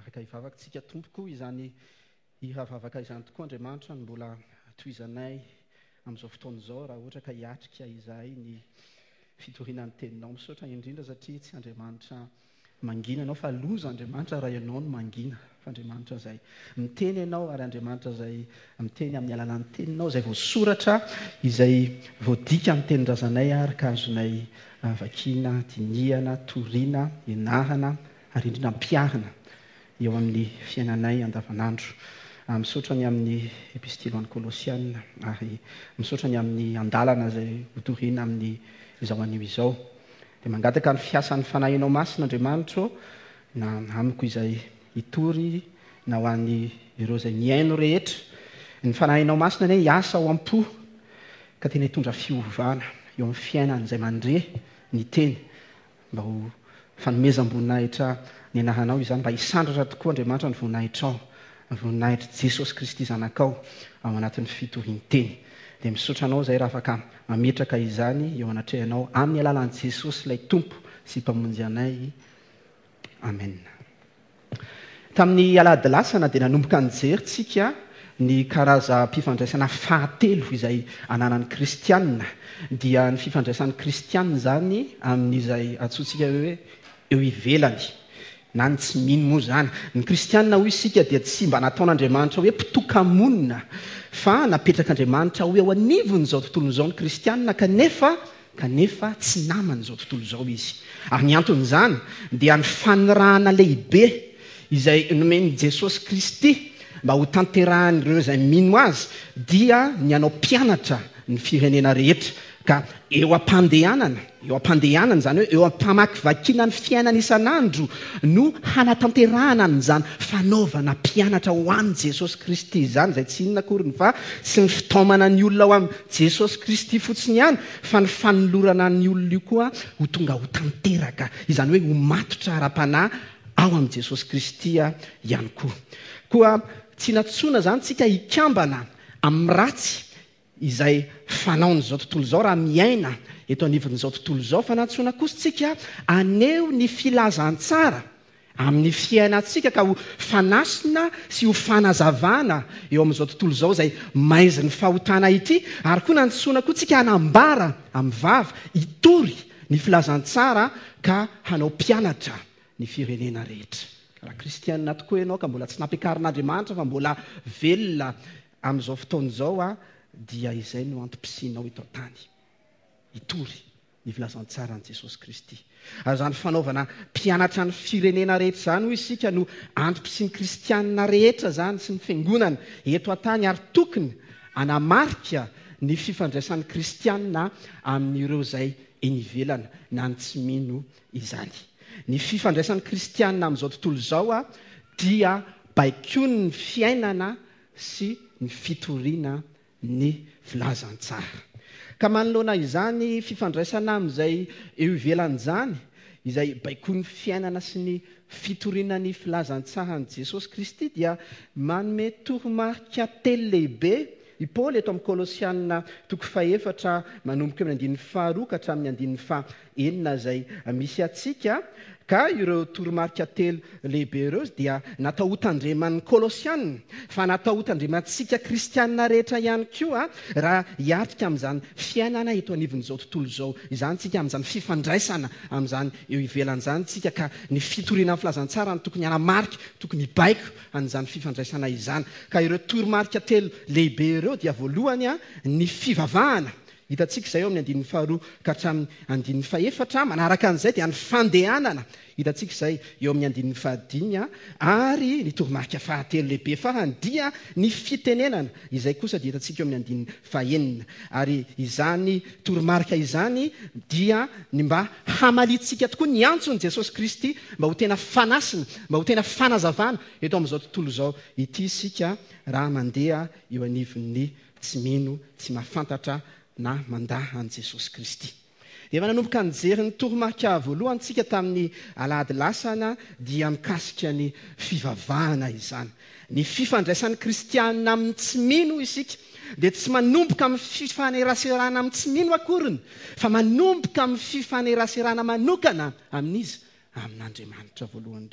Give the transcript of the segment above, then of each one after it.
afaka hivavakantsika tompoko izany ihavavaka izany tokoa Andriamanitra no mbola tohizanay amin'izao fotoana izao raha ohatra ka hiatrika izahay ny fitorianan'ny teninao. Misaotra indrindra satria tsy Andriamanitra mangina ianao fa loza Andriamanitra raha ianao no mangina. Fa Andriamanitra izay miteny ianao ary Andriamanitra izay miteny amin'ny alalan'ny teninao izay voasoratra izay voadika amin'ny tenin-drazanay ary ka azonay vakiana, dinihana, toriana, ianarana ary indrindra ampiarina eo amin'ny fiainanay andavanandro. Misaotra ny amin'ny epistily ho an'ny Kolosiana ary misaotra ny amin'ny andalana izay hotoriana amin'ny izao anio izao. Dia mangataka ny fiasan'ny fanahinao masina Andriamanitra na amiko izay hitory na ho an'ny ireo izay miaino rehetra. Ny fanahinao masina anie hiasa ao am-po ka tena hitondra fiovana eo amin'ny fiainana izay mandre ny teny mba ho fanomezam-boninahitra ny anaranao izany mba hisandratra tokoa Andriamanitra ny voninahitrao, ny voninahitra Jesosy Kristy zanakao ao anatin'ny fitoriany teny. Dia misaotra anao izay raha afaka mametraka izany eo anatrehanao amin'ny alalan'i Jesosy ilay tompo sy mpamonjy anay. Amen. Tamin'ny alahady lasana dia nanomboka nijeritsika ny karaza-pifandraisana fahatelo izay ananan'ny kristianina. Dia ny fifandraisan'ny kristianina izany amin'izay antsointsika hoe eo ivelany na ny tsy mino moa izany. Ny kristianina hoy isika dia tsy mba nataon'Andriamanitra hoe mpitoka-monina fa napetrak'Andriamanitra hoe ao anivon'izao tontolo izao ny kristianina kanefa tsy naman'izao tontolo izao izy. Ary ny anton'izany dia ny fanirahana lehibe izay nomeny Jesosy Kristy mba ho tanterahan'ireo izay mino azy dia ny anao mpianatra ny firenena rehetra. Ka eo am-pandehanana izany hoe eo am-pamakivakiana ny fiainana isan'andro no hanatanterahana n'izany fanaovana mpianatra ho an'i Jesosy Kristy izany, izay tsy inona akoriny fa tsy ny fitaomana ny olona ao amin'ny Jesosy Kristy fotsiny ihany fa ny fanolorana ny olona io koa ho tonga ho tanteraka, izany hoe ho matotra ara-panahy ao amin'ny Jesosy Kristy ihany koa. Koa tsy natsoina izany tsika hikambana amin'ny ratsy izay fanaon'izao tontolo izao raha miaina eto anivon'izao tontolo izao, fa natsoina kosa tsika aneo ny filazantsara amin'ny fiainantsika ka ho fanasina sy ho fanazavana eo amin'izao tontolo izao izay maizy ny fahotana ity, ary koa natsoina koa tsika hanambara amin'ny vava hitory ny filazantsara ka hanao mpianatra ny firenena rehetra. Raha kristianina tokoa ianao ka mbola tsy nampiakarin'Andriamanitra fa mbola velona amin'izao fotoana izao dia izay no antom-pisinao eto an-tany. Hitory ny filazantsara ny Jesosy Kristy. Ary izany fanaovana mpianatra ny firenena rehetra izany hoy isika no antom-pisin'ny kristianina rehetra izany sy ny fiangonana eto an-tany, ary tokony anamarika ny fifandraisan'ny kristianina amin'ireo izay eny ivelana na ny tsy mino izany. Ny fifandraisan'ny kristianina amin'izao tontolo izao dia baikony ny fiainana sy ny fitoriana ny filazantsara. Ka manoloana izany fifandraisana amin'izay eo ivelan'izany izay baikony fiainana sy ny fitoriana ny filazantsara ny Jesosy Kristy dia manome toromarika telo lehibe i Paoly eto amin'ny Kolosiana 4 manomboka amin'ny 2 ka hatramin'ny 9 izay misy atsika. Ka ireo toromarika telo lehibe ireo dia natao hotandreman'ny Kolosiana, fa natao hotandremantsika kristianina rehetra ihany koa raha hiatrika amin'izany fiainana eto anivon'izao tontolo izao. Izany tsika amin'izany fifandraisana amin'izany eo ivelan'izany tsika ka ny fitoriana amin'ny filazantsara ny tokony hanamarika, tokony hibaiko an'izany fifandraisana izany. Ka ireo toromarika telo lehibe ireo dia voalohany ny fivavahana. Hitantsika izay eo amin'ny 2 ka hatramin'ny 4. Manaraka an'izay dia ny fandehanana. Hitantsika izay eo amin'ny 5 ary ny toromarika fahatelo lehibe farany dia ny fitenenana. Izay kosa dia hitantsika eo amin'ny 9. Ary izany toromarika izany dia ny mba hamalitsika tokoa ny antson'i Jesosy Kristy mba ho tena fanasina, mba ho tena fanazavana eto amin'izao tontolo izao ity isika raha mandeha eo anivon'ny tsy mino, tsy mahafantatra na mandaha an'i Jesosy Kristy. Dia nanomboka nijery ny toromarika voalohany tsika tamin'ny alahady lasana dia mikasika ny fivavahana izany. Ny fifandraisan'ny kristianina amin'ny tsy mino isika dia tsy manomboka amin'ny fifaneraserana amin'ny tsy mino akoriny, fa manomboka amin'ny fifaneraserana manokana amin'izy amin'Andriamanitra voalohany indrindra.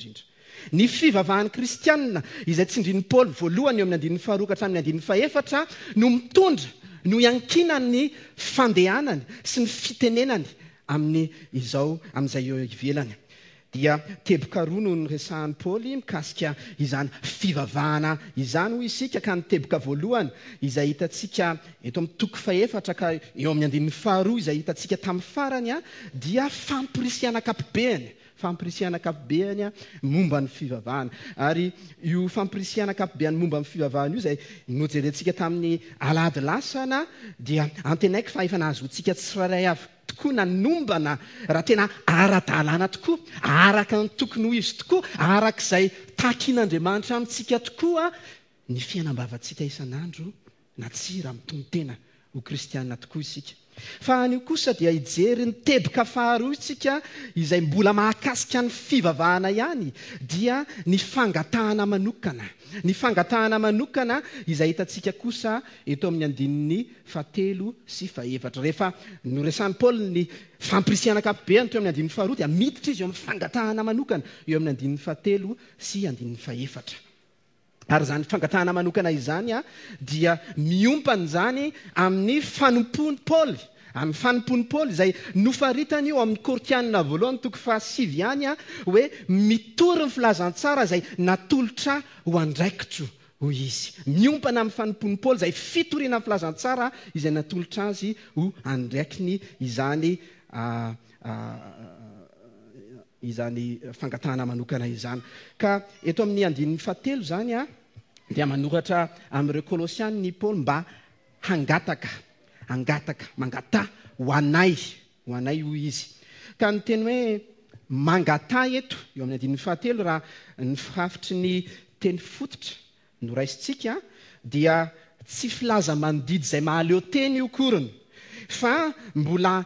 Ny fivavahan'ny kristianina izay tsindrin'ny Paoly voalohany eo amin'ny andinin'ny faharoa ka hatramin'ny andinin'ny fahaefatra no mitondra no iankinany ny fandehanany sy ny fitenenany amin'izay eo ivelany. Dia teboka roa no nyresahan'ny Paoly mikasika izany fivavahana izany hoy isika, ka ny teboka voalohany izay hitantsika eto amin'ny toko fahaefatra ka eo amin'ny andinin'ny faharoa izay hitantsika tamin'ny farany dia fampirisiana ankapobeny momba ny fivavahana. Ary io fampirisiana ankapobeny momba ny fivavahana io izay nojerentsika tamin'ny alahady lasana dia antenaiko fa efa nahazoantsika tsirairay avy tokoa nanombana raha tena ara-dalàna tokoa, araka ny tokony ho izy tokoa, arak'izay takian'Andriamanitra amintsika tokoa ny fiainam-bavantsika isan'andro na tsy raha mitontena ho kristianina tokoa isika. Fa anio kosa dia hijery ny teboka faharoa isika izay mbola mahakasika ny fivavahana ihany dia ny fangatahana manokana. Ny fangatahana manokana izay hitantsika kosa eto amin'ny andinin'ny 3 sy 4. Rehefa noresan'ny Paoly ny fampirisiana ankapobeny teo amin'ny andinin'ny faharoa dia miditra izy eo amin'ny fangatahana manokana eo amin'ny andinin'ny 3 sy andinin'ny 4. Ary zany fangatahana manokana izany dia miompana zany amin'ny fanompoan'ny Paoly. Amin'ny fanompoan'ny Paoly izay nofaritany io amin'ny Kortianina voalohany toko 7 ihany hoe mitory ny filazantsara izay natolotra ho andraikitro ho izy. Miompana amin'ny fanompoan'ny Paoly izay fitoriana amin'ny filazantsara izay natolotra azy ho andraikiny izany fangatahana manokana izany. Ka eto amin'ny andinin'ny 3 zany dia manoratra amin'ireo Kolosiany ny Paoly mba mangata ho anay hoy izy. Ka ny teny hoe mangata eto eo amin'ny andinin'ny 3 raha ny firafitry ny teny fototra no raisitsika dia tsy filaza mandidy izay mahaleo teny io koriny, fa mbola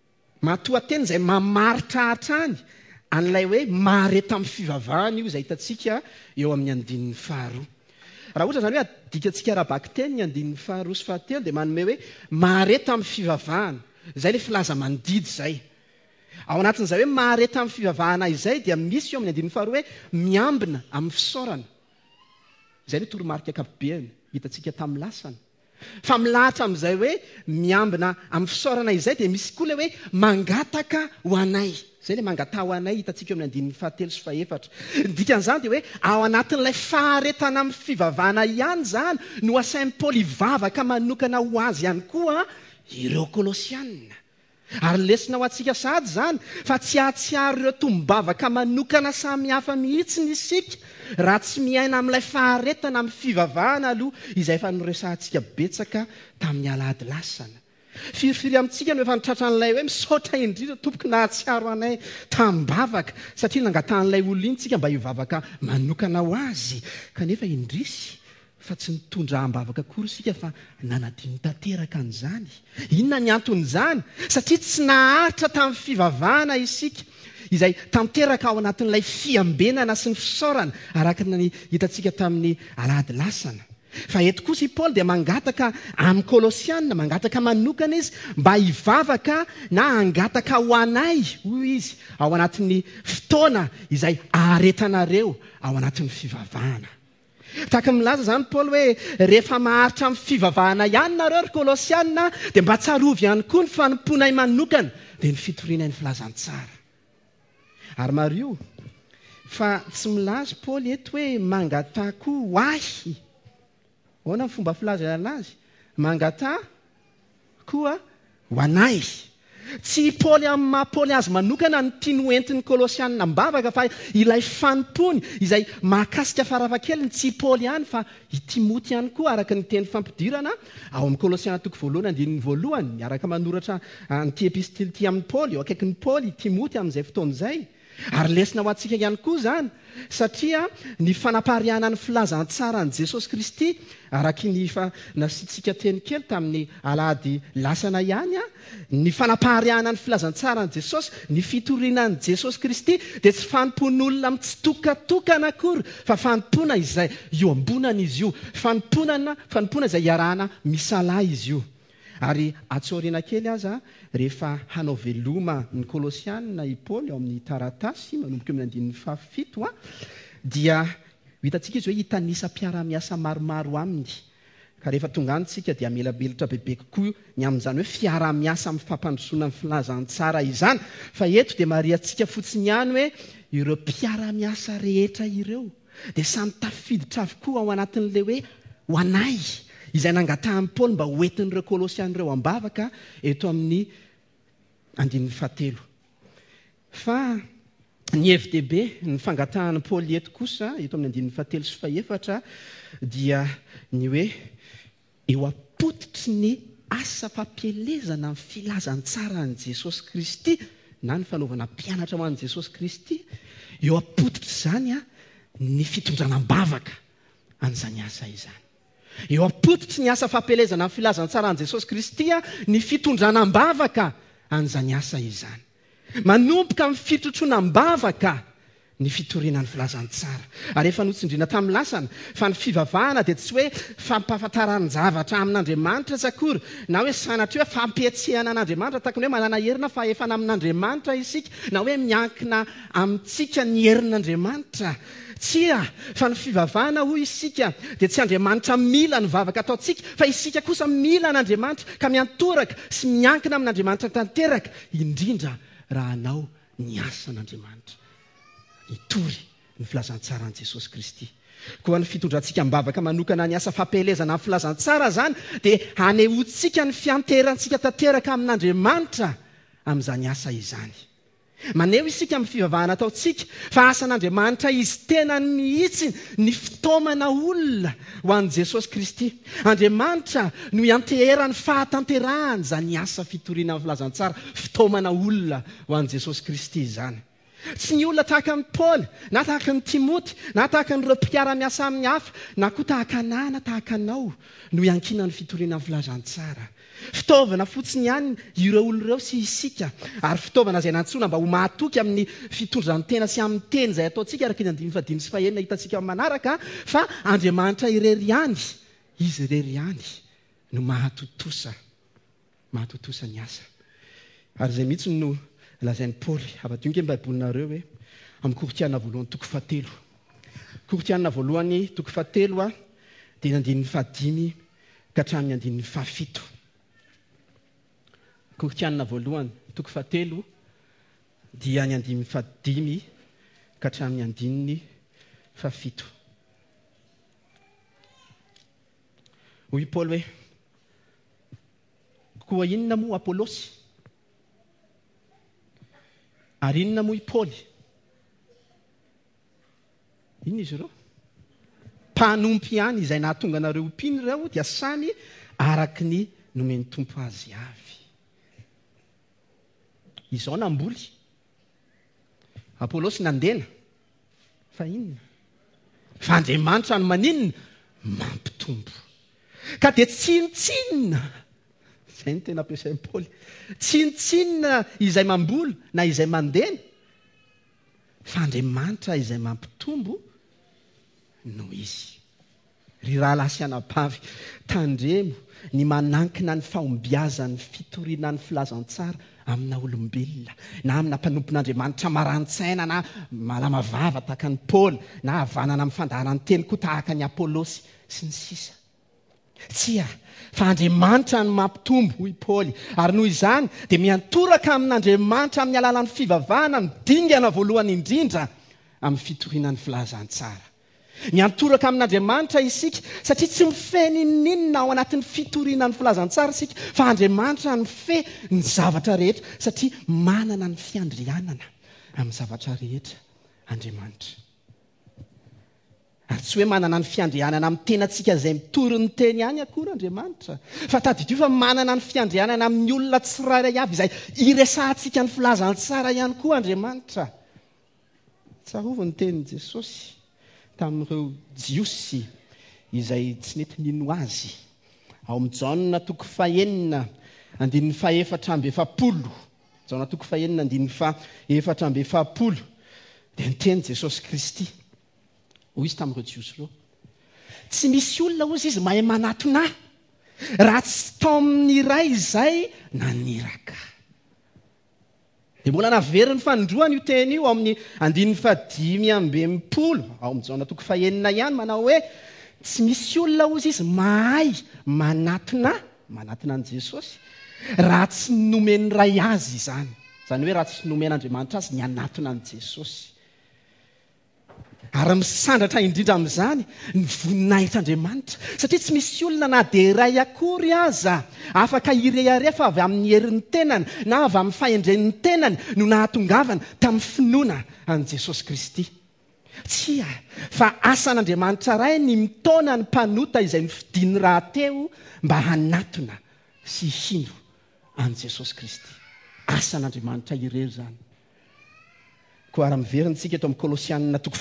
matoa teny izay mamaritra hatrany an'ilay hoe mahareta amin'ny fivavahana io izay hitantsika eo amin'ny andinin'ny faharoa. Raha ohatra zany hoe adikatsika arabaky teny ny andinin'ny faharoa sy 3 dia manome hoe mahareta amin'ny fivavahana. Izay le filaza mandidy zay. Ao anatin'izay hoe mahareta amin'ny fivavahana izay dia misy eo amin'ny andinin'ny faharoa hoe miambina amin'ny fisaorana. Izay le toromarika ankapobeny hitantsika tamin'ny lasana. Fa milahatra amin'izay hoe miambina amin'ny fisaorana izay dia misy koa le hoe mangataka ho anay. Izay le mangata ho anay hitantsika eo amin'ny andinin'ny 3 sy 4. Dikan'izany dia hoe ao anatin'ilay faharetana amin'ny fivavahana ihany zany no asain'ny Paoly hivavaka manokana ho azy ihany koa ireo Kolosianina. Ary lesina ho antsika sahady zany fa tsy ahatsiaro ireo tombavaka manokana samihafa mihitsy ny isika raha tsy miaina amin'ilay faharetana amin'ny fivavahana aloha izay efa noresahantsika betsaka tamin'ny alahady lasana. Firifiry amintsika no efa nitratra an'ilay hoe misaotra indrindra tompoko nahatsiaro anay tambavaka satria nangatan'ilay olona iny tsika mba hivavaka manokana ho azy. Kanefa indrisy fa tsy nitondra ambavaka akory isika fa nanadiny tanteraka an'izany. Inona ny anton'izany? Satria tsy naharitra tamin'ny fivavahana isika izay tanteraka ao anatin'ilay fiambenana sy ny fisaorana araka ny hitantsika tamin'ny alahady lasana. Fa eto kosa i Paoly dia mangataka amin'ny Kolosianina, mangataka manokana izy mba hivavaka na hangataka ho anay hoy izy ao anatin'ny fotoana izay aharetanareo ao anatin'ny fivavahana. Tahaka milaza zany Paoly hoe rehefa maharitra amin'ny fivavahana ihany nareo ry Kolosianina dia mba tsarovy ihany koa ny fanomponay manokana dia ny fitorianay ny filazantsara. Ary Mario, fa tsy milaza Paoly eto hoe mangata koa ho ahy. Ahoana ny fomba filaza anazy? Mangata koa ho anay. Tsy Paoly amin'ny maha-Paoly azy manokana ny tiany hoentin'ny Kolosianina mbavaka fa ilay fanompony izay mahakasika farafahakeliny tsy Paoly ihany fa i Timoty ihany koa araka ny teny fampidirana ao amin'ny Kolosiana toko 1:1 miaraka manoratra an'ity epistily ity amin'ny Paoly eo akaikin'ny Paoly Timoty amin'izay fotoana izay. Ary lesina ho antsika ihany koa zany satria ny fanapariana ny filazantsara ny Jesosy Kristy araka ny nasitsika teny kely tamin'ny alahady lasana ihany ny fanapariana ny filazantsara ny Jesosy, ny fitoriana ny Jesosy Kristy dia tsy fanompon'olona mitsitokatokana akory fa fanompona izay io ambonana izy io, fanompona izay iarahana misalahy izy io. Ary atsorina kely aza rehefa hanao veloma ny Kolosianina i Paoly ao amin'ny taratasy manomboka amin'ny 7 dia hitantsika izy hoe hitanisa-piara-miasa maromaro aminy ka rehefa tonga anytsika dia melabelitra bebe kokoa ny amin'izany hoe fiara-miasa amin'ny fampandrosoana ny filazantsara izany fa eto dia mariantsika fotsiny ihany hoe ireo mpiara-miasa rehetra ireo dia samy tafiditra avokoa ao anatin'ilay hoe ho anay izay nangatahan'i Paoly mba hoentin'ireo Kolosianyreo ambavaka eto amin'ny 7 fa ny FDB ny fangatahan'i Paoly eto kosa eto amin'ny 7 sy 8 dia ny hoe eo apotitry ny asa fampielezana amin'ny filazantsara an'i Jesosy Kristy na ny fanaovana mpianatra ho an'i Jesosy Kristy eo apotitra izany ny fitondranam-bavaka an'izany asa izany. Eo apotitra ny asa fampielezana amin'ny filazantsara an'i Jesosy Kristy ny fitondranam-bavaka an'izany asa izany. Manomboka amin'ny fitrotroanam-bavaka ny fitorianan'ny filazantsara. Ary efa notsindriana tamin'ny lasana fa ny fivavahana dia tsy hoe fampahafantarany zavatra amin'Andriamanitra sakory na hoe sanatria hoe fampietsehana an'Andriamanitra tahaka ny hoe manana herina fa efa amin'Andriamanitra isika na hoe miankina amintsika ny herin'Andriamanitra. Tsia fa ny fivavahana hoy isika dia tsy Andriamanitra mila ny vavaka ataontsika fa isika kosa mila n'Andriamanitra ka miantoraka sy miankina amin'Andriamanitra tanteraka indrindra raha anao ny asan'Andriamanitra. Itory ny filazantsara an'i Jesosy Kristy. Koa ny fitondrantsika mibavaka manokana ny asa fampielezana amin'ny filazantsara zany dia hanehoantsika ny fianterantsika tanteraka amin'Andriamanitra amin'izany asa izany. Maneho isika amin'ny fivavahana ataontsika fa asan'Andriamanitra izy tena mihitsy ny fitaomana olona ho an'i Jesosy Kristy. Andriamanitra no ianteherany fahatanterahany izany asa fitoriana amin'ny filazantsara fitaomana olona ho an'i Jesosy Kristy izany. Tsy ny olona tahaka ny Paoly na tahaka ny Timoty na tahaka n'ireo mpiara-miasa amin'ny hafa na koa tahaka anahy na tahaka anao no iankina ny fitoriana amin'ny filazantsara. Fitaovana fotsiny ihany ireo olona ireo sy isika ary fitaovana izay nantsoina mba ho mahatoky amin'ny fitondran'ny tena sy amin'ny teny izay ataontsika araka ny 5 sy 6 hitantsika amin'ny manaraka fa Andriamanitra irery ihany izy irery ihany no mahatotosa ny asa. Ary izay mihitsy no lazain'i Paoly afa-tonga mba hibolonareo hoe amin'ny Koritiana voalohany toko 7. Koritiana voalohany toko 7 dia ny 5 ka hatramin'ny 7. Koritiana voalohany toko 7 dia ny 5 ka hatramin'ny 7. Hoy Paoly hoe koa inona moa Apolosy ary inona moa i Paoly? Inona izy ireo? Mpanompy ihany izay nahatonga anareo mpino ireo dia samy araky ny nomeny tompo azy avy. Izao namboly. Apolosy nandena. Fa inona? Fa Andriamanitra no maninona? Mampitombo. Ka dia tsinitsinina. Izay ny tena ampiasain'i Paoly. Tsinitsinina izay mamboly na izay mandena. Fa Andriamanitra izay mampitombo no izy. Ry rahalahy sy anabavy, tandremo ny manankina ny fahombiazan'ny fitoriana ny filazantsara amina olombelona na amina mpanompon'Andriamanitra marantsaina na malama vava tahaka ny Paoly na havanana amin'ny fandaharany teny koa tahaka ny Apolosy sy ny sisa. Tsia, fa Andriamanitra no mampitombo hoy Paoly ary noho izany dia miantoraka amin'Andriamanitra amin'ny alalan'ny fivavahana midingana voalohany indrindra amin'ny fitoriana ny filazantsara. Miantoraka amin'Andriamanitra isika satria tsy mifeny ninona ao anatin'ny fitoriana ny filazantsara isika fa Andriamanitra no fe ny zavatra rehetra satria manana ny fiandrianana amin'ny zavatra rehetra Andriamanitra. Ary tsy hoe manana ny fiandrianana amin'ny tenantsika izay mitory ny teny ihany akory Andriamanitra fa tadidio fa manana ny fiandrianana amin'ny olona tsirairay avy izay iresahantsika ny filazantsara ihany koa Andriamanitra. Tsarovy ny tenin'i Jesosy tamin'ireo jiosy izay tsy nety nino azy ao amin'ny Jaona toko 9 andininy 470. Jaona toko 9 andininy 470 dia niteny Jesosy Kristy hoy izy tamin'ireo jiosy ireo, tsy misy olona hozy izy mahay manatona raha tsy tao amin'ny iray izay naniraka. dia mbola naveriny fanondroana io teny io ao amin'ny 5:50 ao amin'ny jaona toko 9 ihany manao hoe tsy misy olona ozy izy mahay manatona an Jesosy raha tsy nomeny ray azy izany. Izany hoe raha tsy nomen'Andriamanitra azy ny anatona an Jesosy. Ary misandratra indrindra amin'izany ny voninahitr'Andriamanitra satria tsy misy olona na dia iray akory aza afaka ireare fa avy amin'ny herin'ny tenany na avy amin'ny fahendren'ny tenany no nahatongavana tamin'ny finoana an Jesosy Kristy. Tsia, fa asan'Andriamanitra ray ny mitaona ny mpanota izay nifidiny rahateo mba hanatona sy hino an Jesosy Kristy. Asan'Andriamanitra irery izany. Koa ary miverintsika eto amin'ny Kolosianina toko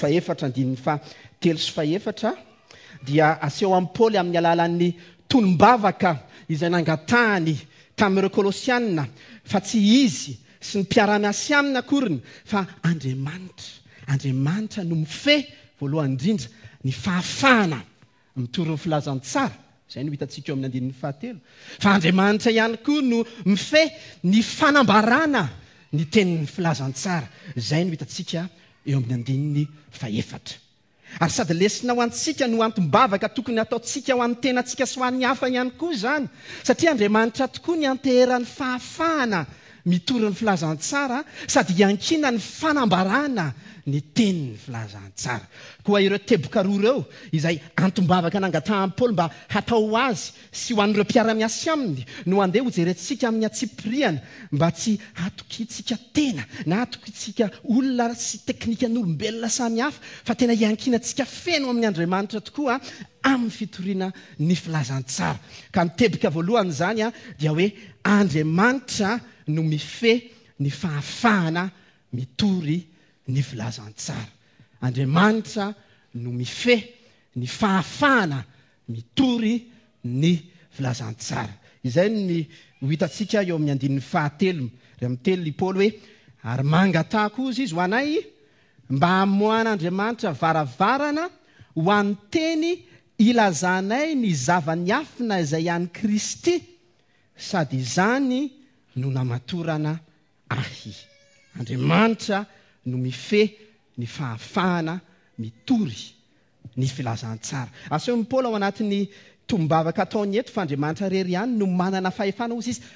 4:3-4 dia aseho amin'ny Paoly amin'ny alalan'ny tolombavaka izay nangatahany tamin'ireo Kolosianina fa tsy izy sy ny mpiara-miasa aminy akoriny fa Andriamanitra no mifehy voalohany indrindra ny fahafahana mitory ny filazantsara. Izay no hitantsika eo amin'ny 5. Fa Andriamanitra ihany koa no mifehy ny fanambarana ny tenin'ny filazantsara. Izay no hitantsika eo amin'ny 5. Ary sady lesina ho antsika no antom-bavaka tokony ataontsika ho an'ny tenantsika sy ho an'ny hafa ihany koa izany. Satria Andriamanitra tokoa ny anteherany fahafahana mitory ny filazantsara sady iankina ny fanambarana ny tenin'ny filazantsara. Koa ireo teboka roa ireo izay antom-bavaka nangatahan'i Paoly mba hatao azy sy ho an'ireo mpiara-miasa aminy no andeha ho jerentsika amin'ny atsipiriana mba tsy hatokitsika tena na hatokitsika olona sy teknikan'olombelona samihafa fa tena iankinantsika feno amin'ny Andriamanitra tokoa amin'ny fitoriana ny filazantsara. Ka ny teboka voalohany izany dia hoe Andriamanitra no mifehy ny fahafahana mitory ny filazantsara. Andriamanitra no mifehy ny fahafahana mitory ny filazantsara. Izay ny hitantsika eo amin'ny 5:7 Paoly hoe ary mangatahako ozy izy ho anay mba hamohan'Andriamanitra varavarana ho an'ny teny ilazanay ny zavanyafina izay an'i Kristy sady izany no namatorana ahy. Andriamanitra no mifehy ny fahafahana mitory ny filazantsara. Asehon'ny Paoly ao anatin'ny tombavaka ataony eto fa Andriamanitra rery ihany no manana fahefana ozy izy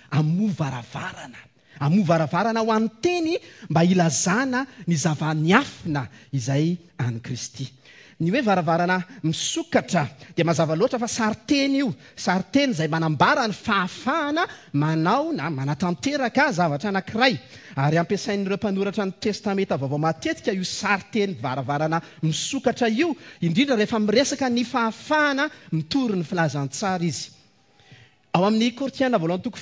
amovaravarana ho an'ny teny mba ilazana ny zavanyafina izay an'i Kristy. Ny hoe varavarana misokatra dia mazava loatra fa sariteny io. Sariteny izay manambara ny fahafahana manao na manatanteraka zavatra anankiray. Ary ampiasain'ireo mpanoratra ny testamenta vaovao matetika io sariteny varavarana misokatra io, indrindra rehefa miresaka ny fahafahana mitory ny filazantsara izy. Ao amin'ny Kortiana voalohany toko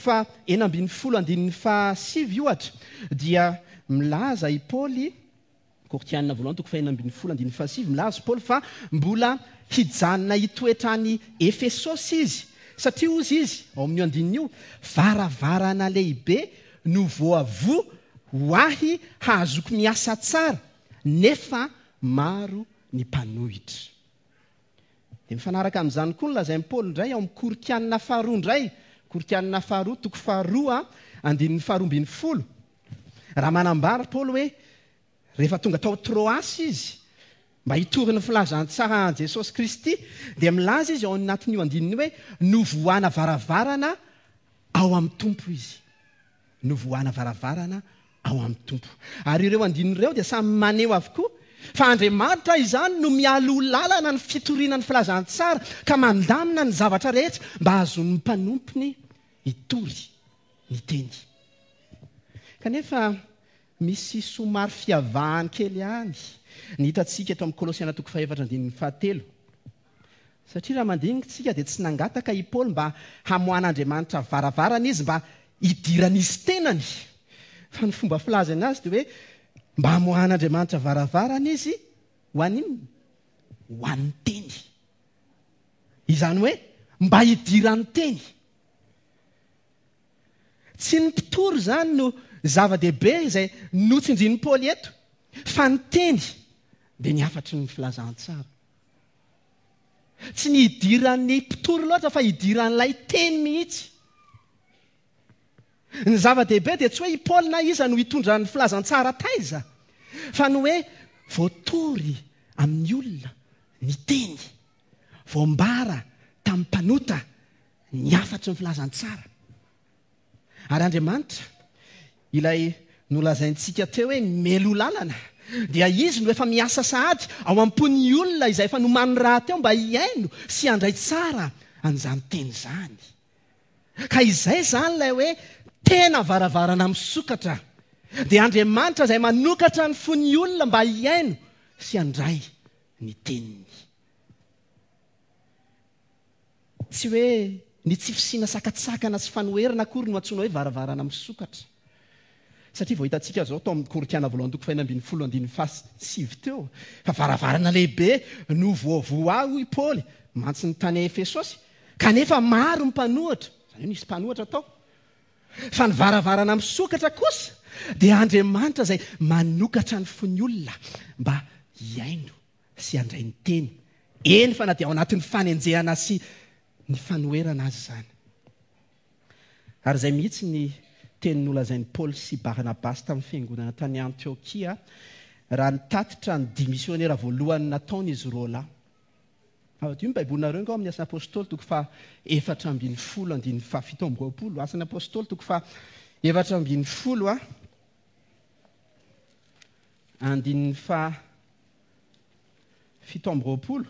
9:7 dia milaza i Paoly, Kortiana voalohany toko 9:7 milaza Paoly fa mbola hijanona hitoetrany Efesosy izy. Satria ozy izy ao amin'ny 9 varavarana lehibe no voavo ho ahy hahazoko miasa tsara nefa maro ny mpanohitra. Dia mifanaraka amin'izany koa lazain'i Paoly indray ao amin'ny Kortiana faharoa indray, Kortiana faharoa toko 2:12. Raha manambara Paoly hoe rehefa tonga tao Troasy izy mba hitory ny filazantsara an Jesosy Kristy dia milaza izy ao anatin'io andininy hoe novoana varavarana ao amin'ny tompo izy. Novoana varavarana ao amin'ny tompo. Ary ireo andininy ireo dia samy maneho avokoa fa Andriamanitra izany no mialo lalana ny fitoriana ny filazantsara ka mandamina ny zavatra rehetra mba azon'ny mpanompony hitory ny teny. Kanefa misy somary fiavahany kely ihany ny hitantsika eto amin'ny Kolosiana toko 4:7. Satria raha mandinika tsika dia tsy nangataka i Paoly mba hamohan'Andriamanitra varavarana izy mba hidiran'izy tenany. Fa ny fomba filazana azy dia hoe mba hamohan'Andriamanitra varavarana izy ho an'inona? Ho an'ny teny. Izany hoe mba hidiran'ny teny. Tsy ny mpitory izany no zava-dehibe izay notsindrin'i Paoly eto, fa ny teny dia ny afatry ny filazantsara. Tsy ny hidiran'ny mpitory loatra fa hidiran'ilay teny mihitsy. Ny zava-dehibe dia tsy hoe i Paoly na iza no hitondra ny filazantsara taiza, fa ny hoe voatory amin'ny olona ny teny, voambara tamin'ny mpanota ny afatry ny filazantsara. Ary Andriamanitra, ilay nolazaintsika teo hoe melo lalana, dia izy no efa miasa sahady ao am-pony olona izay efa nomany raha teo mba hiaino sy handray tsara an'izany teny izany. Ka izay zany ilay hoe tena varavarana misokatra, dia Andriamanitra izay manokatra ny fony olona mba hiaino sy handray ny teniny. Tsy hoe ny tsy fisiana sakatsakana sy fanoherana akory no antsoina hoe varavarana misokatra. Satria vao hitantsika zao tao amin'ny Korinthiana voalohany toko 9:7 teo, fa varavarana lehibe no voavoa i Paoly mantsy ny tany Efesosy, kanefa maro ny mpanohatra. Izany hoe nisy mpanohatra tao. Fa ny varavarana misokatra kosa dia Andriamanitra izay manokatra ny fony olona mba hiaino sy handray ny teny. Eny fa na dia ao anatin'ny fanenjehana sy ny fanoherana azy izany. Ary izay mihitsy ny teny nolazain'i Paoly sy Barnabasy tamin'ny fiangonana tany Antiokia raha ny tatitra ny 10 misionera voalohany nataon'izy roa lahy. Io ny baibolonareo ngao amin'ny Asan'ny Apôstôly toko 4:17. Asan'ny Apôstôly toko 4:17 17.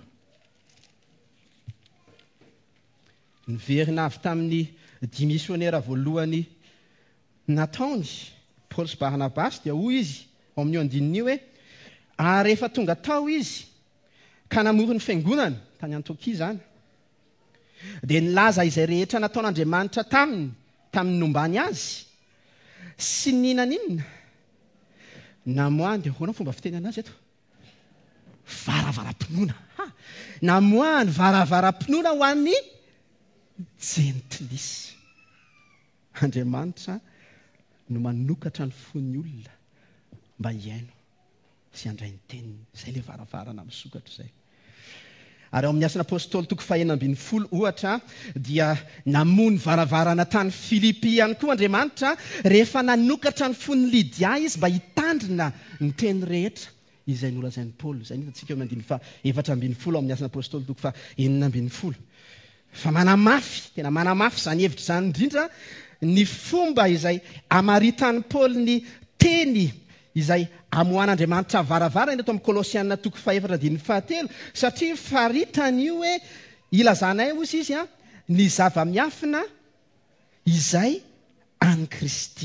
Niverina avy tamin'ny 10 misionera voalohany nataony Paoly sy Barnabasy dia hoy izy ao amin'ny andininy hoe ary rehefa tonga tao izy ka namory ny fiangonana tany Antiokia izany, dia nilaza izay rehetra nataon'Andriamanitra tamin'ny nombany azy sy ninan'inona namoahany. Dia hoana fomba fiteny anazy eto? Varavaram-pinoana. Namoahany varavaram-pinoana ho an'ny jentilisy. Andriamanitra no manokatra ny fony olona mba hiaino sy handray ny teniny. Izay ilay varavarana misokatra izay. Ary ao amin'ny Asan'ny Apôstôly toko 4:20 ohatra dia namony varavarana tany Filipy ihany koa Andriamanitra rehefa nanokatra ny fony Lydia izy mba hitandrina ny teny rehetra izay nolazain'i Paoly. Izay ny hitantsika ao amin'ny 4:20 ao amin'ny Asan'ny Apôstôly toko 4:20. Fa manamafy, tena manamafy izany hevitra izany indrindra ny fomba izay amaritan'i Paoly ny teny izay amohan'Andriamanitra varavarana eto amin'ny Kolosianina toko 4:7, satria faritany io hoe ilazanay hozy izy ny zava-miafina izay any Kristy.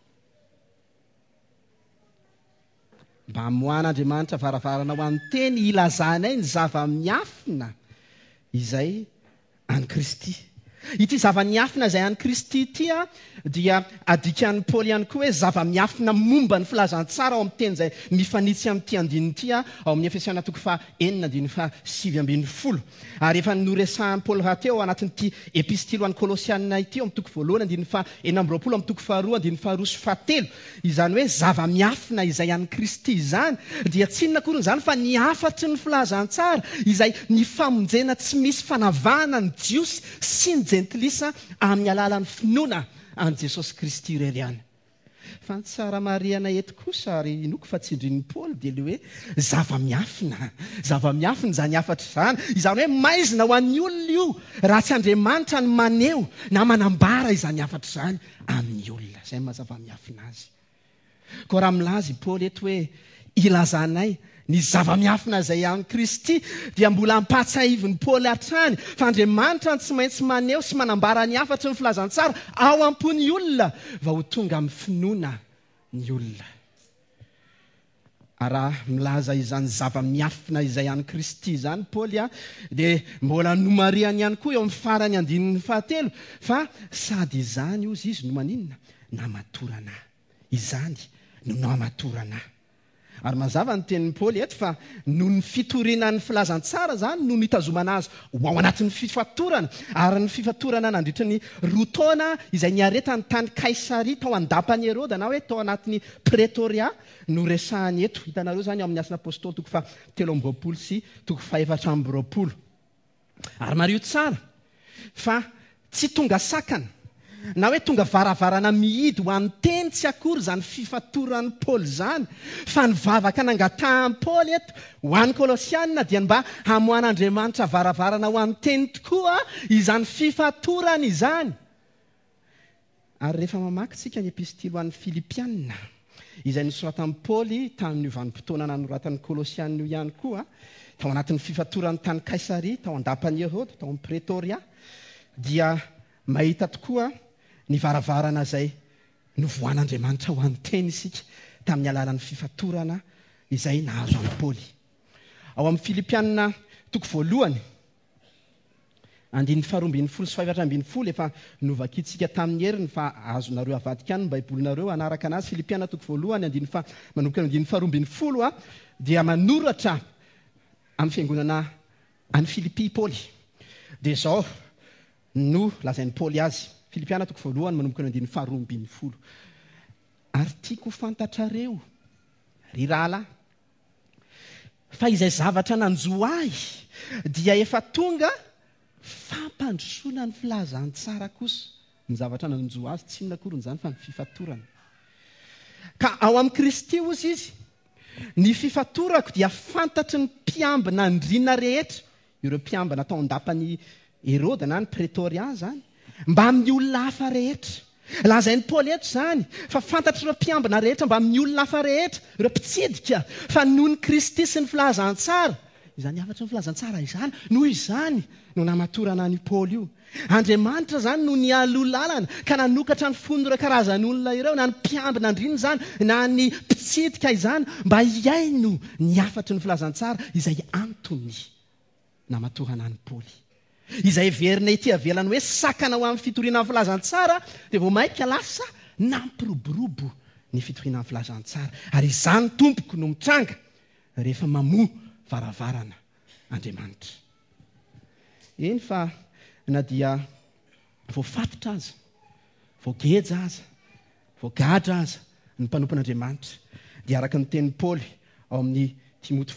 Mba amohan'Andriamanitra varavarana ho an'ny teny ilazanay ny zava-miafina izay any Kristy. Ity zava-miafina izay any Kristy ity dia adikan'ny Paoly ihany koa hoe zava-miafina momba ny filazantsara ao amin'ny teny izay mifanitsy amin'ity andininy ity ao amin'ny Efesiana toko 4:7. Ary efa noresahan'i Paoly rahateo ao anatin'ity epistily ho an'ny Kolosianina ity ao amin'ny toko 2:4 amin'ny toko 2:2 izany hoe zava-miafina izay any Kristy izany dia tsy inona akory izany fa ny afatry ny filazantsara izay ny famonjena tsy misy fanavahana ny jiosy sy ny jentilisa amin'ny alalan'ny finoana an' Jesosy Kristy irery ihany. Fa ny tsara marihana eto kosa ary inoko fa tsindrin'ny Paoly dia le hoe zava-miafina izany afatra izany. Izany hoe maizina ho an'ny olona io raha tsy Andriamanitra ny maneho na manambara izany afatra izany amin'ny olona. Izay mahazava-miafina azy. Koa raha milaza i Paoly eto hoe ilazanay ny zava-miafina izay any Kristy dia mbola ampatsahiviny Paoly hatrany fa Andriamanitra tsy maintsy maneho sy manambara ny afatry ny filazantsara ao am-pony olona va ho tonga amin'ny finoana ny olona. Raha milaza izany zava-miafina izay any Kristy izany Paoly dia mbola nomariany ihany koa eo amin'ny farany 9 fa sady izany ozy izy no maninona namatorana. Izany no namatorana. Ary mazava ny tenin'ny Paoly eto fa no ny fitorinan'ny filazantsara zany no nitazomana azy ao anatin'ny fifatorana. Ary ny fifatorana nandritra ny 2 taona izay niaretany tany Kaisaria tao andapany Herôda na hoe tao anatin'ny Pretoria no resahany eto. Hitanareo zany amin'ny Asan'ny Apôstôly toko 3:20 sy toko 4:20. Ary mario tsara fa tsy tonga sakana na hoe tonga varavarana mihidy ho an'ny teny tsy akory izany fifatoran'ny Paoly izany fa nivavaka nangatahany Paoly eto ho an'ny Kolosianina dia mba hamoan'Andriamanitra varavarana ho an'ny teny tokoa izany fifatorana izany. Ary rehefa mamaky tsika ny epistily ho an'ny Filipianina izay nosoratan'i Paoly tamin'ny vanim-potoana nanoratan'ny Kolosianina io ihany koa, tao anatin'ny fifatorany tany Kaisaria, tao an-dapany Herode, tao amin'ny Pretoria, dia mahita tokoa ny varavarana izay novoan'Andriamanitra ho an'ny teny isika tamin'ny alalan'ny fifatorana izay nahazo an'i Paoly. Ao amin'ny Filipianina toko voalohany 2:12 efa novakitsika tamin'ny heriny fa azonareo avadikany ny baibolinareo anaraka anazy. Filipianina toko voalohany manomboka 2:12 dia manoratra amin'ny fiangonana any Filipy Paoly. Dia izao no lazain'ny Paoly azy. Filipianina toko voalohany manomboka 2:12. Ary tiako fantatrareo ry rahalahy fa izay zavatra nanjo ahy dia efa tonga fampandrosoana ny filazantsara kosa. Ny zavatra nanjo azy tsy inona akory izany fa ny fifatorana. Ka ao amin'ny Kristy ozy izy, ny fifatorako dia fantatry ny mpiambina andriana rehetra, ireo mpiambina tao an-dapany Herode na ny Pretoria zany, mba amin'ny olona hafa rehetra. Lazain'ny Paoly eto zany fa fantatry ireo mpiambina rehetra mba amin'ny olona hafa rehetra, ireo mpitsidika fa noho ny Kristy sy ny filazantsara. Izany afatry ny filazantsara izany, noho izany no namatorana ny Paoly io. Andriamanitra zany no nialolalana ka nanokatra ny fon'ireo karazan'olona ireo, na ny mpiambina andriny zany na ny mpitsidika izany, mba hiaino ny afatry ny filazantsara izay antony namatorana ny Paoly. Izay verina ity avelany hoe sakana ho amin'ny fitoriana filazantsara dia vao maika lasa nampiroborobo ny fitoriana filazantsara. Ary izany tompoko no mitranga rehefa mamoa varavarana Andriamanitra. Eny fa na dia voafatotra aza, voageja aza, voagadra aza ny mpanompon'Andriamanitra, dia araka ny tenin'ny Paoly ao amin'ny Timoty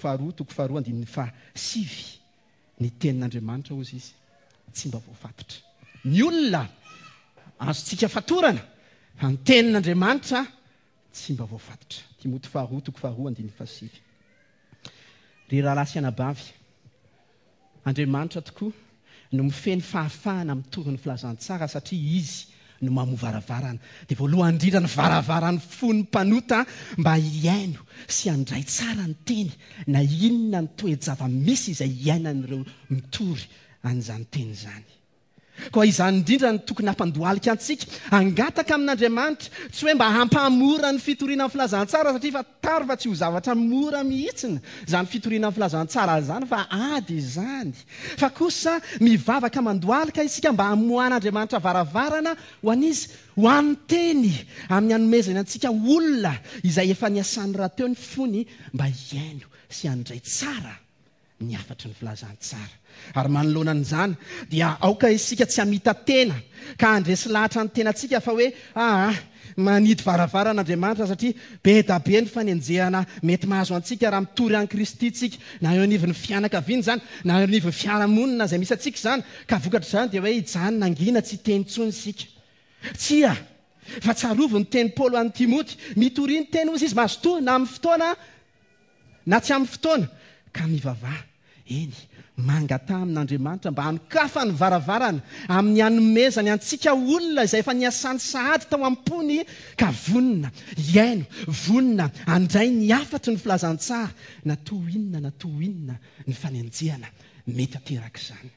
2:7 ny tenin'Andriamanitra ozy izy tsy mba voafatotra. Ny olona azontsika fatorana fa ny tenin'Andriamanitra tsy mba voafatotra. Timoty 2:7. Ry rahalahy sy anabavy, Andriamanitra tokoa no mifeny fahafahana mitory ny filazantsara satria izy no mamoa varavarana. Dia voalohany indrindra ny varavaran'ny fon'ny mpanota mba hiaino sy handray tsara ny teny na inona ny toe-java-misy izay iainan'ireo mitory an'izany teny izany. Koa izany indrindra ny tokony hampandohalika antsika hangataka amin'Andriamanitra, tsy hoe mba hampamora ny fitoriana amin'ny filazantsara satria fa taro fa tsy ho zavatra mora mihitsiny izany fitoriana amin'ny filazantsara izany, fa ady izany. Fa kosa mivavaka mandohalika isika mba hamoan'Andriamanitra varavarana ho an'izy, ho an'ny teny, amin'ny hanomezana antsika olona izay efa niasany rahateo ny fony mba hiaino sy handray tsara ny afatry ny filazantsara. Ary manoloana an'izany dia aoka isika tsy hamita tena ka handresy lahatra ny tenantsika fa hoe manidy varavaran'Andriamanitra satria be da be ny fanenjehana mety mahazo antsika raha mitory an'i Kristy tsika, na eo anivon'ny fianakaviana zany, na eo anivon'ny fiarahamonina izay misy antsika zany, ka vokatra izany dia hoe hijanona angina tsy teny intsony isika. Tsia, fa tsarovo ny teny Paoly an'i Timoty, mitory ny teny ozy izy mazotoa na amin'ny fotoana na tsy amin'ny fotoana, ka mivavaha eny mangataha amin'Andriamanitra mba hanokafa ny varavarana amin'ny hanomezany antsika olona izay efa niasany sahady tao am-pony, ka vonina hiaino, vonina handray ny afatry ny filazantsara na toa inona ny fanenjehana mety ateraka izany.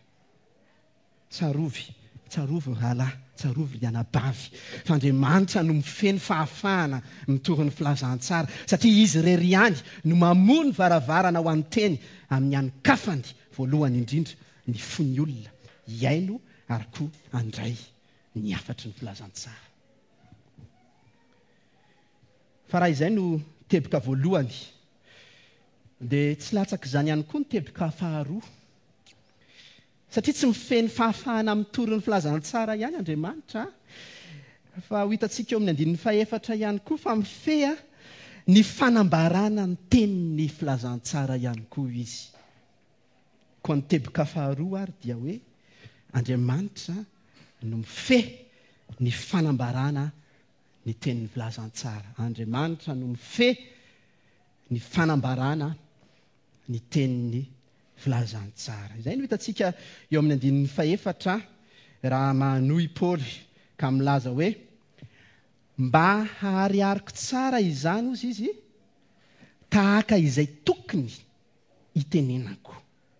Tsarovy rahalahy, tsarovy anabavy, fa Andriamanitra no mifeny fahafahana mitory ny filazantsara satria izy rery ihany no mamoa ny varavarana ho an'ny teny amin'ny hanokafany voalohany indrindra ny fony olona hiaino ary koa handray ny afatry ny filazantsara. Fa raha izay no teboka voalohany dia tsy latsaka izany ihany koa ny teboka faharoa, satria tsy mifeny fahafahana mitory ny filazantsara ihany Andriamanitra, fa ho hitantsika eo amin'ny 4 ihany koa fa mifeha ny fanambarana ny tenin'ny filazantsara ihany koa izy. Koa ny teboka faharoa ary dia hoe Andriamanitra no mifehy ny fanambarana ny tenin'ny filazantsara. Andriamanitra no mife ny fanambarana ny tenin'ny filazantsara. Izay no hitantsika eo amin'ny 14 raha manohy Paoly ka milaza hoe mba hahariariko tsara izany ozy izy tahaka izay tokony hitenenako.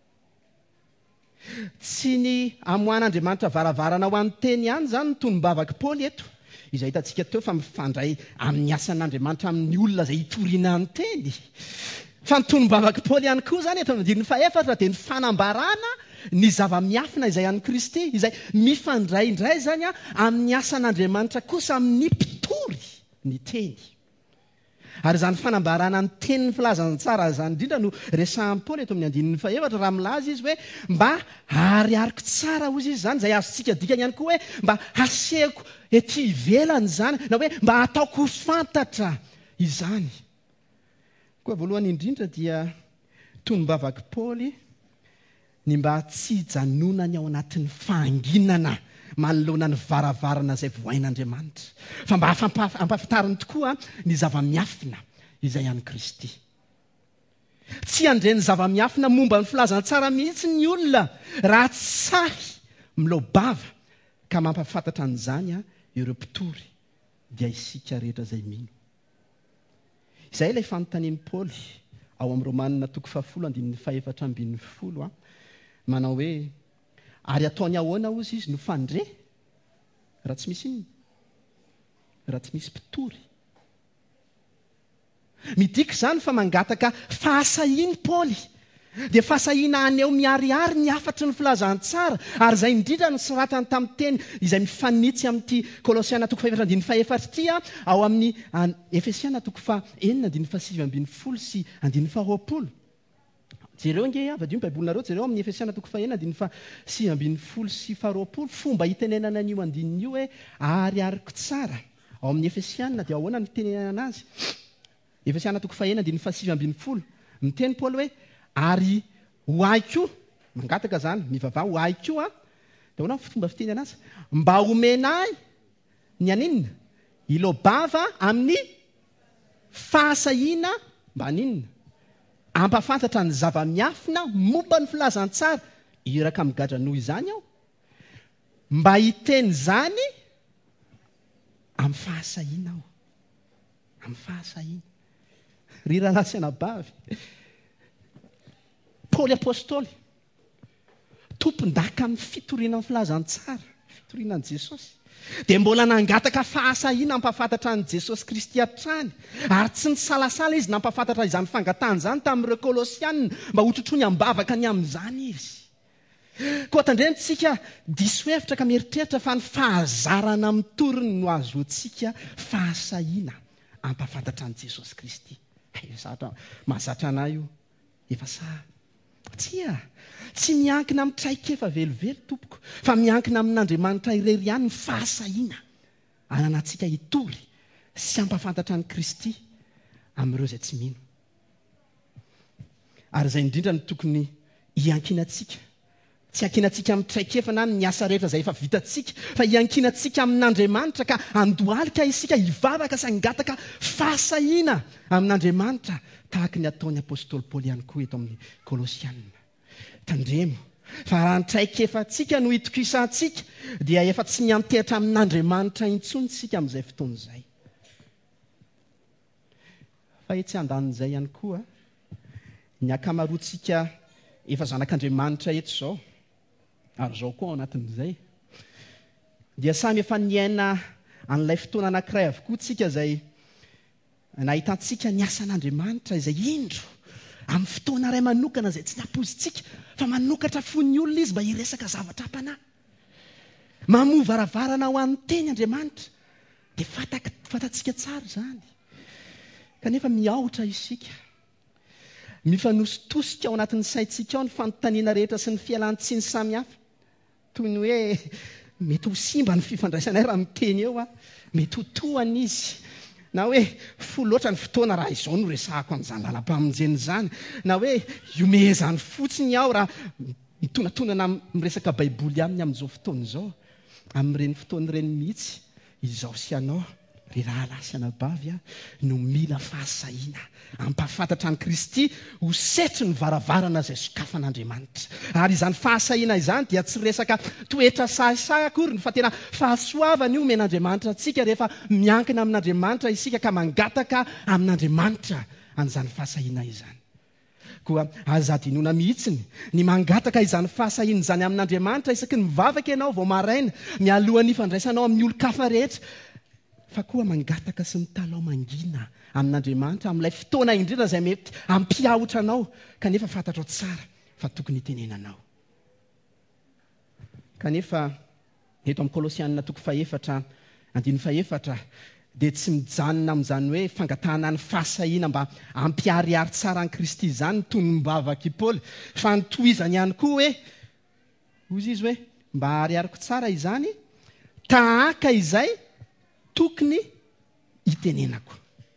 Tsy ny amoan'Andriamanitra varavarana ho an'ny teny ihany zany ny tonombavaky Paoly eto. Izay hitantsika teo fa mifandray amin'ny asan'Andriamanitra amin'ny olona izay hitoriana ny teny. Fa ny tonombavaky Paoly ihany koa zany eto amin'ny 14 dia ny fanambarana ny zava-miafina izay an'i Kristy, izay mifandray indray zany amin'ny asan'Andriamanitra kosa amin'ny mpitory ny teny. Ary izany fanambarana ny tenin'ny filazantsara zany indrindra no resahan'i Paoly eto amin'ny 14 raha milaza izy hoe mba hahariariko tsara ozy izy zany, izay azontsika dikany ihany koa hoe mba hasehako ety ivelany zany, na hoe mba hataoko fantatra izany. Koa voalohany indrindra dia tonombavaky Paoly ny mba tsy hijanonany ao anatin'ny fahanginana manoloana ny varavarana izay voain'Andriamanitra, fa mba hampahafantariny tokoa ny zava-miafina izay an'i Kristy. Tsy handreny zava-miafina momba ny filazantsara mihitsy ny olona raha tsahy milobava ka mampafantatra an'izany ireo mpitory dia isika rehetra izay mino. Izay ilay fanontanian'i Paoly ao amin'ny Romanina 10:14 manao hoe ary ataony ahoana ozy izy no fandre raha tsy misy inona, raha tsy misy mpitory. Midika zany fa mangataka fahasahiny Paoly, dia fahasahina aneo miariary ny afatry ny filazantsara. Ary izay indrindra no soratany tamin'ny teny izay mifanitsy amin'ity Kolosiana 4:14 ao amin'ny Efesiana 4:4-7 sy 20. Jereo nge avy adio baibolinareo, jereo amin'ny Efesiana 4:4-7 sy 20 fomba hitenenana an'io andininy io hoe ahariariko tsara. Ao amin'ny Efesiana dia ahoana ny tenenana azy? Efesiana 4:4-7 miteny Paoly hoe ary ho ahy koa, mangataka zany mivavah ho ahy koa dia ahoana fomba fitenenana azy? Mba homenay ny aninona? Ilobava amin'ny fahasahina mba aninona? Ampafantatra ny zava-miafina momba ny filazantsara. Iraka migadra noho izany aho mba hiteny zany amin'ny fahasahina aho, amin'ny fahasahina. Ry rahalahy sy anabavy, Paoly apôstôly tompon-daka amin'ny fitoriana amin'ny filazantsara, fitorianan'i Jesosy, dia mbola nangataka fahasahina ampafantatra an'i Jesosy Kristy hatrany. Ary tsy nisalasala izy nampafantatra izany fangatahany zany tamin'ireo Kolosiana mba hotrotrony ambavaka ny amin'izany izy. Koa tandrenintsika diso hevitra ka mieritreritra fa ny fahazarana mitoriny no azoantsika fahasahina ampafantatra an'i Jesosy Kristy. Mahazatra anay io efa saha. Tsy miankina amin'ny traikefa velively tompoko, fa miankina amin'Andriamanitra irery ihany ny fahasahina ananantsika hitory sy ampafantatra an'i Kristy amin'ireo izay tsy mino. Ary izay indrindra no tokony hiankinantsika. Tsy hankinantsika amin'ny traikefa na ny asa rehetra izay efa vitantsika, fa hiankinantsika amin'Andriamanitra ka handohalika isika hivavaka sy hangataka fahasahina amin'Andriamanitra tahaka ny ataon'ny apôstôly Paoly ihany koa eto amin'ny Kolosiana. Tandremo fa raha ny traikefantsika no hitokisantsika dia efa tsy miantehitra amin'Andriamanitra intsony tsika amin'izay fotoana izay. Fa etsy andanin'izay ihany koa ny akamaroantsika efa zanak'Andriamanitra eto izao, ary izao koa ao anatin'izay, dia samy efa niaina an'ilay fotoana anankiray avokoa tsika izay nahitantsika ny asan'Andriamanitra izay indro amin'ny fotoana iray manokana izay tsy nampoizitsika, fa manokatra fon'ny olona izy mba hiresaka zavatra hampanahy. Mamoha varavarana ho an'ny teny Andriamanitra, dia fantatsika tsara izany. Kanefa miaotra isika, mifanositosika ao anatin'ny saintsika ao ny fanontaniana rehetra sy ny fialan-tsiny samihafa, toy ny hoe mety ho simba ny fifandraisanay raha miteny eo mety ho tohany izy, na hoe loatra ny fotoana raha izao no resahako an'izany lalam-pamonjeny izany, na hoe iomehezany fotsiny aho raha mitonatonana miresaka baiboly aminy amin'izao fotoana izao. amin'ireny fotoan'ireny mihitsy izao sy ianao ry rahalahy sy anabavy no mila fahasahiana ampahafantatra ny Kristy ho setry ny varavarana izay sokafan'Andriamanitra. Ary izany fahasahiana izany dia tsy resaka toetra sahisahy akory fa tena fahasoavana io men'Andriamanitra antsika rehefa miankina amin'Andriamanitra isika ka mangataka amin'Andriamanitra an'izany fahasahiana izany. Koa aza adinoana mihitsiny ny mangataka izany fahasahiana izany amin'Andriamanitra isaky ny mivavaka ianao vao maraina mialohan'ny fandraisanao amin'ny olo-kafa rehetra, fa koa mangataka sy mitalao mangina amin'Andriamanitra amin'ilay fotoana indrindra izay mety ampiahotra anao kanefa fantatrao tsara fa tokony itenenanao. Kanefa eto amin'ny Kolosianina 4:4 dia tsy mijanona amin'izany hoe fangatahana ny fahasahiana mba ampiharihary tsara ny Kristy izany toy ny mibavaky i Paoly, fa nytohizany ihany koa hoe hozy izy hoe mba harihariko tsara izany tahaka izay tokony itenenako.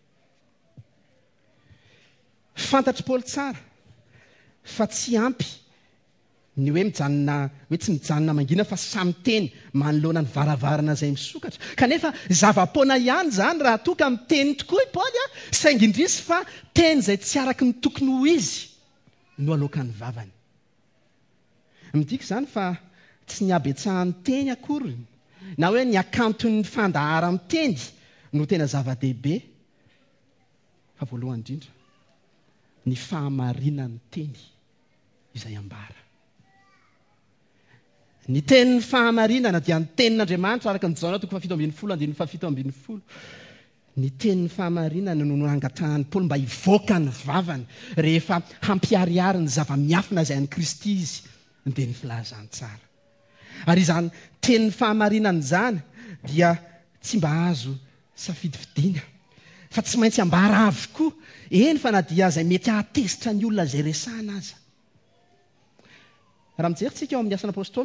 Fantatry Paoly tsara fa tsy ampy ny hoe mijanona hoe tsy mijanona mangina fa samy teny manoloana ny varavarana izay misokatra. Kanefa zava-poana ihany izany raha toa ka miteny tokoa i Paoly saingy indrisy fa teny izay tsy araky ny tokony ho izy no alokan'ny vavany. Midika izany fa tsy ny abetsahan'ny teny akory na hoe ny akanton'ny fandahara amin'ny teny no tena zava-dehibe, fa voalohany indrindra ny fahamarinan'ny teny izay ambara. Ny tenin'ny fahamarinana dia ny tenin'Andriamanitra araka ny Jaona 7:17. Ny tenin'ny fahamarinana no angatahan'ny Paoly mba hivoaka ny vavany rehefa hampiharihary ny zava-miafina izay an'i Kristy izy dia ny filazany tsara. Ary izany tenin'ny fahamarinana izany dia tsy mba azo safidifidiana fa tsy maintsy ambara avokoa. Eny fa na dia izay mety hahatezitra ny olona izay resahana aza. Raha mijery ao amin'ny Asan'ny Apôstôly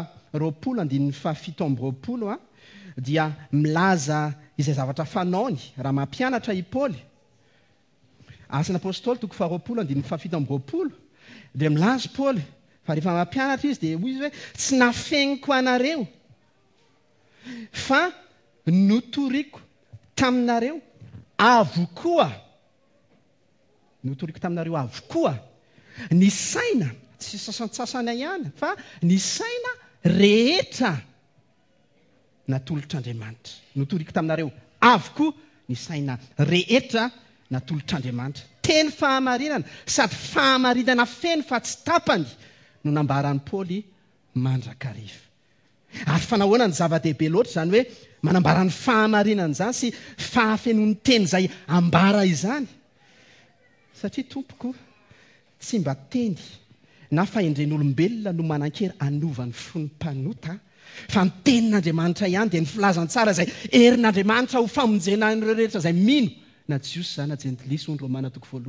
2:7 dia milaza izay zavatra fanaony raha mampianatra i Paoly. Asan'ny Apôstôly 2:7 dia milaza Paoly fa rehefa mampianatra izy dia hoy izy hoe tsy nafeniko anareo fa notoriako taminareo avokoa. Notoriako taminareo avokoa ny saina, tsy sasantsasana ihany fa ny saina rehetra natolotr'Andriamanitra. Notoriako taminareo avokoa ny saina rehetra natolotr'Andriamanitra. Teny fahamarinana sady fahamarinana feno fa tsy tapany no nambaran'ny Paoly mandrakariva. Ary fanahoana ny zava-dehibe loatra izany hoe manambara ny fahamarinana izany sy fahafenon'ny teny izay ambara izany. Satria tompoko tsy mba teny na fahendren'olombelona no manan-kera anovan'ny fonom-panota, fa ny tenin'Andriamanitra ihany dia ny filazany tsara izay herin'Andriamanitra ho famonjena ireo rehetra izay mino na Jiosy izany na Jentilesy hoy ny Romana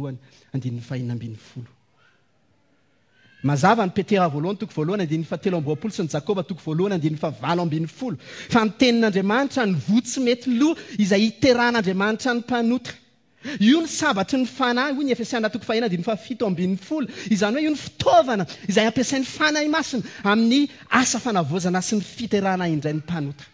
1:5. Mazava ny Petera 1:7 sy ny Jakoba 1:9. Fa ny tenin'Andriamanitra ny votsy mety loha izay hiteran'Andriamanitra ny mpanota. Io ny sabatry ny fanahy, hoy ny Efesiana 1:7. Izany hoe io ny fitaovana izay ampiasain'ny fanahy masina amin'ny asa fanavoazana sy ny fiterana indray ny mpanota.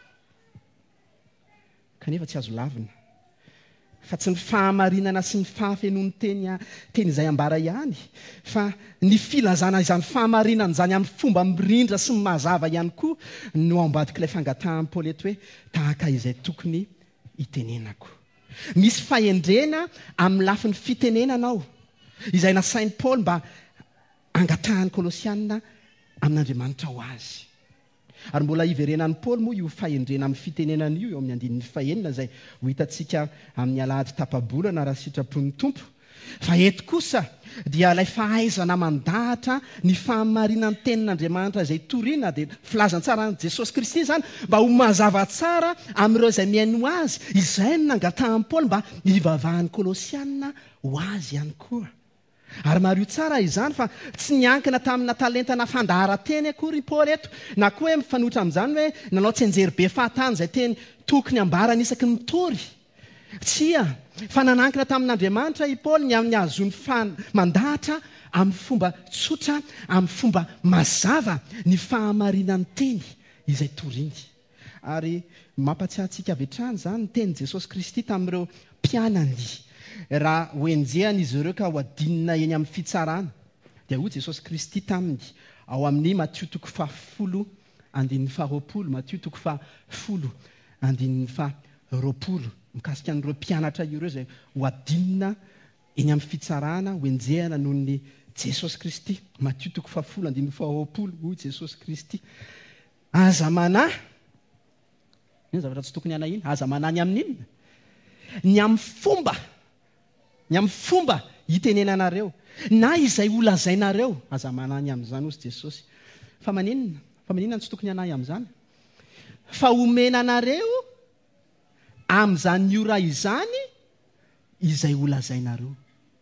Kanefa tsy azo lavina fa tsy ny fahamarinana sy ny fahafenon'ny teny izay ambara ihany, fa ny filazana izany fahamarinana izany amin'ny fomba mirindra sy mazava ihany koa no ambadik'ilay fangatahan'ny Paoly eto hoe tahaka izay tokony itenenako. Misy fahendrena amin'ny lafin'ny fitenenanao izay nasain'ny Paoly mba angatahan'ny Kolosianina amin'Andriamanitra ho azy. Ary mbola iverenan'ny Paoly moa io fahendrena amin'ny fitenenana io eo amin'ny 9 izay ho hitantsika amin'ny alahady tapabolana raha sitrapon'ny Tompo. Fa eto kosa dia ilay fahaizana mandahatra ny fahamarinan'ny tenin'Andriamanitra izay toriana dia filazantsara ny Jesosy Kristy izany mba ho mazava tsara amin'ireo izay mihaino azy. Izay no nangatahan'ny Paoly mba hivavahan'ny Kolosianina ho azy ihany koa. Ary mario tsara izany fa tsy niankina tamina talentana fandaharan-teny akory Paoly eto, na koa hoe mifanohitra amin'izany hoe nanao tsenjery be fahatany izay teny tokony ambarana isaky ny tory. Tsia, fa nanankina tamin'Andriamanitra i Paoly ny amin'ny azony mandahatra amin'ny fomba tsotra, amin'ny fomba mazava ny fahamarinan'ny teny izay toriny. Ary mampatsiahy antsika avy hatrany zany ny teny Jesosy Kristy tamin'ireo mpianany. Raha hoenjehana izy ireo ka ho adinina eny amin'ny fitsarana, dia hoy Jesosy Kristy taminy ao amin'ny Matthieu 10:20, Matthieu 10:20, mikasika an'ireo mpianatra ireo izay ho adinina eny amin'ny fitsarana, hoenjehana noho ny Jesosy Kristy. Matthieu 10:20, hoy Jesosy Kristy, aza manahy, iny zavatra tsy tokony hanahy iny, aza manahy ny amin'ny inona? Ny amin'ny fomba hitenenanareo, na izay holazainareo, aza manahy amin'izany hozy Jesosy. Fa maninona tsy tokony hanahy amin'izany? Fa omenanareo amin'izany ora izany izay holazainareo.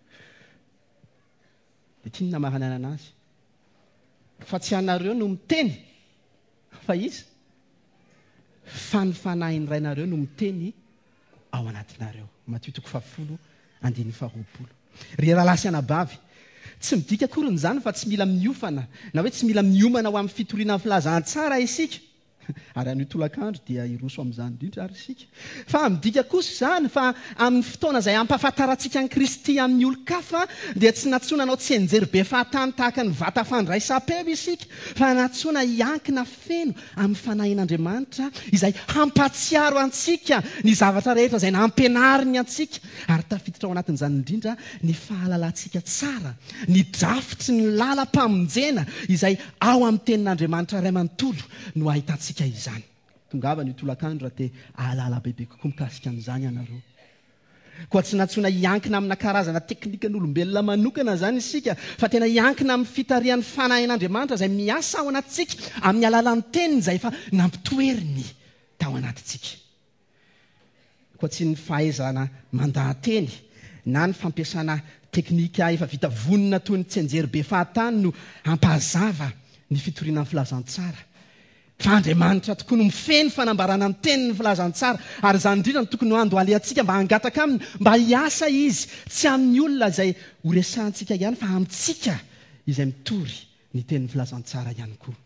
Dia tiana mahanana anazy. Fa tsy anareo no miteny, fa izy fanifanahy ny rainareo no miteny ao anatinareo. Matthieu 10:20. Ry rahalasy anabavy, tsy midika akory n'izany fa tsy mila miofana, na hoe tsy mila miomana ho amin'ny fitoriana filazantsara isika. Ary an'io tolakandro dia iroso amin'izany indrindra ary isika. Fa midika kosa izany fa amin'ny fotoana izay ampahafantarantsika ny Kristy amin'ny olo-kafa, dia tsy natsonanao tsy enjery be fahatany tahaka ny vata fandraisam-peo isika, fa natsona hiankina feno amin'ny fanahin'Andriamanitra izay hampatsiaro antsika ny zavatra rehetra izay nampianariny antsika. Ary tafiditra ao anatin'izany indrindra ny fahalalantsika tsara, ny drafitry ny lalam-pamonjena izay ao amin'ny tenin'Andriamanitra iray manontolo no ahitantsika izany. Tongava ny tolakandro raha te ahalala bebe kokoa mikasika an'izany ianareo. Koa tsy natsona hiankina amina karazana teknikan'olombelona manokana izany isika, fa tena hiankina amin'ny fitarian'ny fanahin'Andriamanitra izay miasa ao anatintsika amin'ny alalan'ny teniny izay efa nampitoeriny tao anatintsika. Koa tsy ny fahaizana mandahan-teny na ny fampiasana teknika efa vita vonona toy ny tsy enjery be fahatany no hampahazava ny fitoriana amin'ny filazantsara. Fa Andriamanitra tokoa no mifeny fanambarana amin'ny teniny filazantsara, ary izany indrindra no tokony ho andohaly antsika mba hangataka aminy, mba hiasa izy tsy amin'ny olona izay horesahantsika ihany, fa amintsika izay mitory ny teniny filazantsara ihany koa.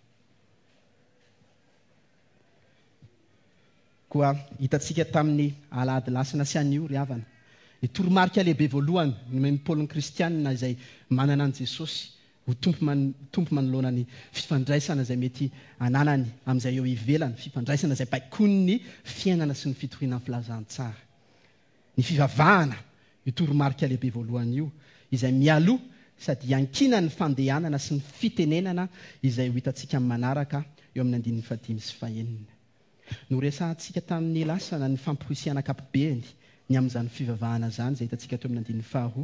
Koa hitantsika tamin'ny alahady lasina sy anio ry havana, ny toromarika lehibe voalohany ny Paoly ny Kristianina izay manana an' Jesosy ho tompo manoloana ny fifandraisana izay mety ananany amin'izay eo ivelany, fifandraisana izay baikony ny fiainana sy ny fitoriana amin'ny filazantsara. Ny fivavahana, io toromarika lehibe voalohany io, izay mialoha sady iankina ny fandehanana sy ny fitenenana izay ho hitantsika amin'ny manaraka eo amin'ny 5 sy 9. Noresahantsika tamin'ny lasana ny fampoisiana ankapobeny ny amin'izany fivavahana izany izay hitantsika teo amin'ny 2,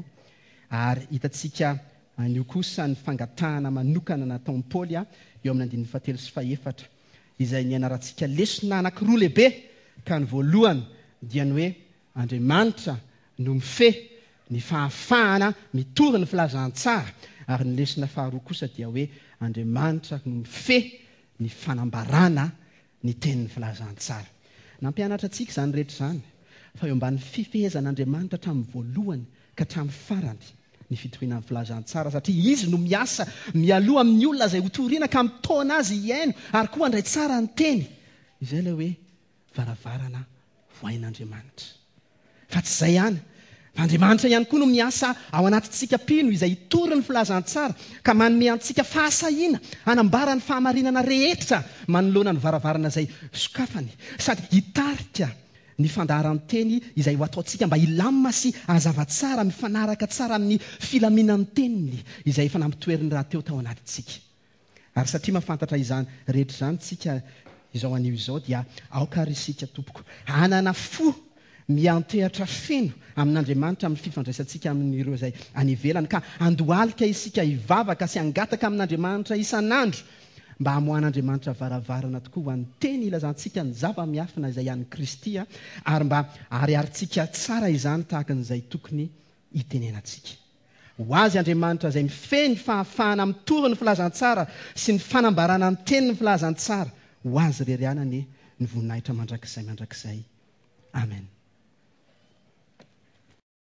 ary hitantsika anio kosa ny fangatahana manokana nataon'i Paoly eo amin'ny 3 sy 4, izay nianarantsika lesona anankiroa lehibe. Ka ny voalohany dia ny hoe Andriamanitra no mifehy ny fahafahana mitory ny filazantsara, ary ny lesona faharoa kosa dia hoe Andriamanitra no mifehy ny fanambarana ny tenin'ny filazantsara. Nampianatra antsika izany rehetra izany, fa eo amban'ny fifehezan'Andriamanitra hatramin'ny voalohany ka hatramin'ny farany ny fitoriana amin'ny filazantsara, satria izy no miasa mialoha amin'ny olona izay ho toriana ka mitaona azy hiaino ary koa handray tsara ny teny. Izay ilay hoe varavarana ho ain'Andriamanitra. Fa tsy izay ihany, fa Andriamanitra ihany koa no miasa ao anatintsika mpino izay hitory ny filazantsara ka manome antsika fahasahiana hanambara ny fahamarinana rehetra manoloana ny varavarana izay sokafany, sady hitarika ny fandaharan'ny teny izay ho ataontsika mba hilamina sy hazava tsara mifanaraka tsara amin'ny filaminan'ny teniny izay efa nampitoeriny raha teo tao anatintsika. Ary satria mahafantatra izany rehetra izany tsika izao anio izao, dia aoka ary isika tompoko hanana fo miantehatra feno amin'Andriamanitra amin'ny fifandraisantsika amin'ireo izay any ivelany, ka andohalika isika hivavaka sy hangataka amin'Andriamanitra isan'andro mba hamohan'Andriamanitra varavarana tokoa ho an'ny teny ilazantsika ny zava-miafina izay an'i Kristy, ary mba ariarintsika tsara izany tahaka n'izay tokony hitenenantsika. Ho azy Andriamanitra izay mifehy ny fahafahana mitory ny filazantsara sy ny fanambarana ny teny ny filazantsara, ho azy rerianany ny voninahitra mandrakizay. Amen.